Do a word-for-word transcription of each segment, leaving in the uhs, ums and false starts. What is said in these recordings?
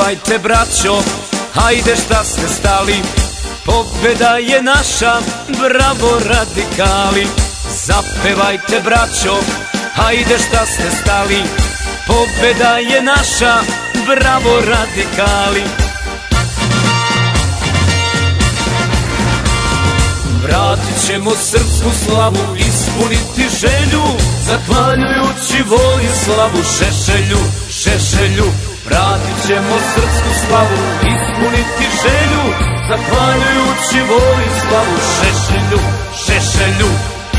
Zapevajte braćo, hajde šta ste stali, pobeda je naša, bravo radikali. Zapevajte braćo, hajde šta ste stali, pobeda je naša, bravo radikali. Vratit ćemo srpsku slavu, ispuniti želju, zahvaljujući Vojislavu Šešelju, Šešelju. Vratit ćemo srpsku slavu, ispuniti želju, zahvaljujući Vojislavu Šešelju, Šešelju.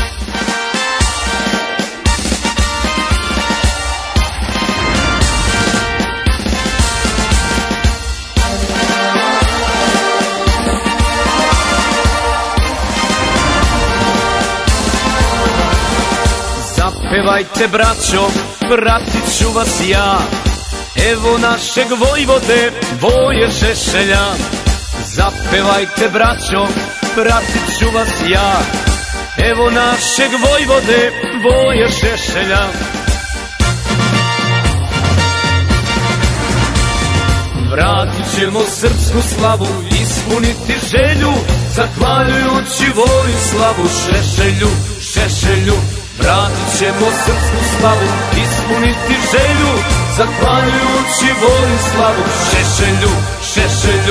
Zapevajte braćo, pratit ću vas ja, evo našeg vojvode, Voje Šešelja. Zapevajte braćo, pratit ću vas ja, evo našeg vojvode, Voje Šešelja. Vratit ćemo srpsku slavu, ispuniti želju, zahvaljujući Vojislavu Šešelju, Šešelju. Vratit ćemo srpsku slavu, ispuniti želju, zahvaljujući Vojislavu Šešelju, Šešelju.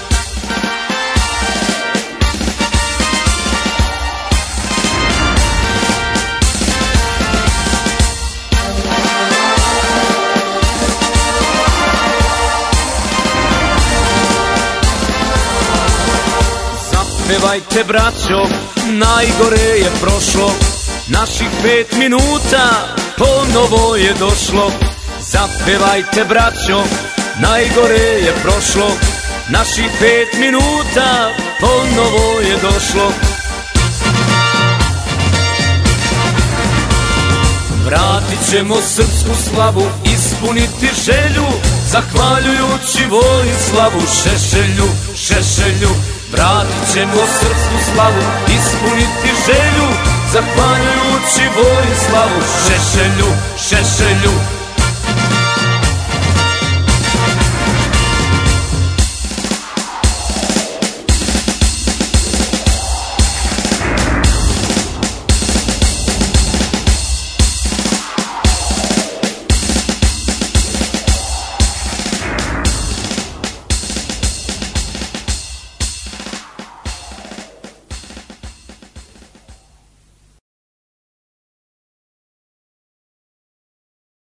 Zapevajte braćo, najgore je prošlo, naših pet minuta ponovo je došlo. Zapevajte braćo, najgore je prošlo, naših pet minuta ponovo je došlo. Vratit ćemo srpsku slavu, ispuniti želju, zahvaljujući Vojislavu Šešelju, Šešelju. Vratit ćemo srpsku slavu, ispuniti želju, zahvaljujući Vojislavu Šešelju, Šešelju.